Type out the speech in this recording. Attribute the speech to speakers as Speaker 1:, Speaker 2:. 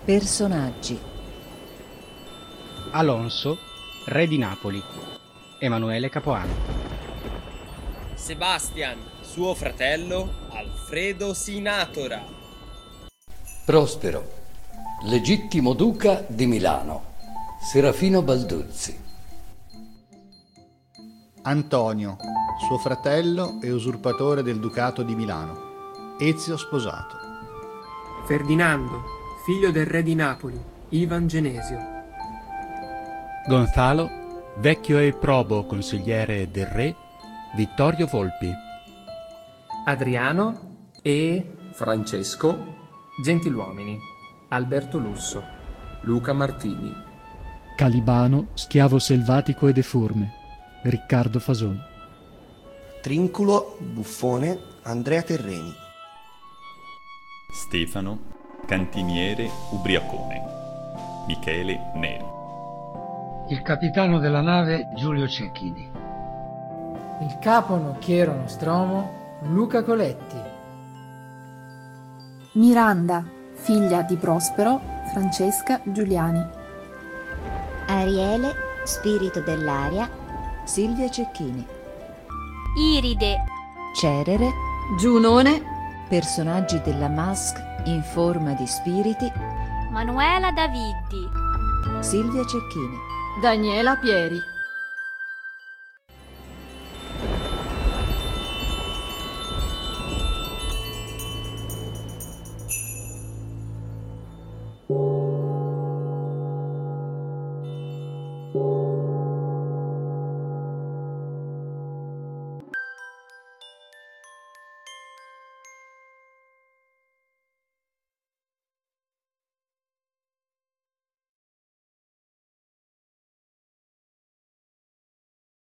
Speaker 1: Personaggi.
Speaker 2: Alonso, re di Napoli. Emanuele Capoano.
Speaker 3: Sebastian, suo fratello, Alfredo Sinatora.
Speaker 4: Prospero, legittimo duca di Milano. Serafino Balduzzi.
Speaker 5: Antonio, suo fratello e usurpatore del ducato di Milano. Ezio sposato.
Speaker 6: Ferdinando, figlio del re di Napoli, Ivan Genesio.
Speaker 7: Gonzalo, vecchio e probo consigliere del re, Vittorio Volpi.
Speaker 6: Adriano e
Speaker 8: Francesco,
Speaker 6: gentiluomini, Alberto Lusso.
Speaker 8: Luca Martini.
Speaker 9: Calibano, schiavo selvatico e deforme, Riccardo Fasoni.
Speaker 10: Trinculo, buffone, Andrea Terreni.
Speaker 11: Stefano, cantiniere ubriacone, Michele Neri.
Speaker 12: Il capitano della nave Giulio Cecchini.
Speaker 13: Il capo nocchiero Nostromo Luca Coletti.
Speaker 14: Miranda, figlia di Prospero, Francesca Giuliani.
Speaker 15: Ariele, spirito dell'aria,
Speaker 1: Silvia Cecchini.
Speaker 16: Iride,
Speaker 1: Cerere,
Speaker 17: Giunone,
Speaker 1: personaggi della Mask in forma di spiriti,
Speaker 16: Manuela Daviddi,
Speaker 1: Silvia Cecchini.
Speaker 17: Daniela Pieri.